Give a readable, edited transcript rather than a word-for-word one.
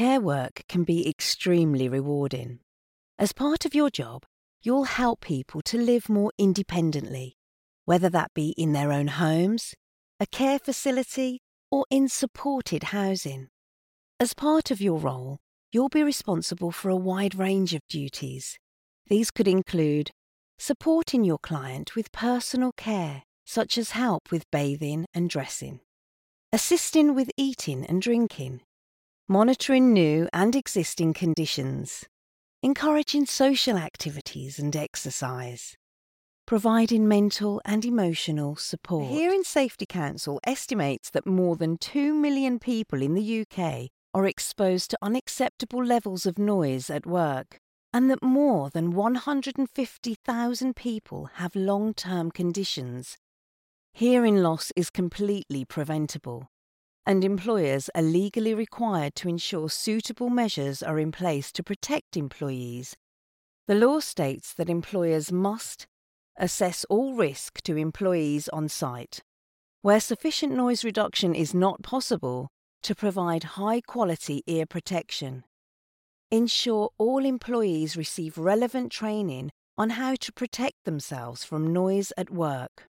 Care work can be extremely rewarding. As part of your job, you'll help people to live more independently, whether that be in their own homes, a care facility, or in supported housing. As part of your role, you'll be responsible for a wide range of duties. These could include supporting your client with personal care, such as help with bathing and dressing, assisting with eating and drinking, monitoring new and existing conditions, encouraging social activities and exercise, providing mental and emotional support. The Hearing Safety Council estimates that more than 2 million people in the UK are exposed to unacceptable levels of noise at work, and that more than 150,000 people have long-term conditions. Hearing loss is completely preventable, and employers are legally required to ensure suitable measures are in place to protect employees. The law states that employers must assess all risk to employees on site, where sufficient noise reduction is not possible, to provide high-quality ear protection. Ensure all employees receive relevant training on how to protect themselves from noise at work.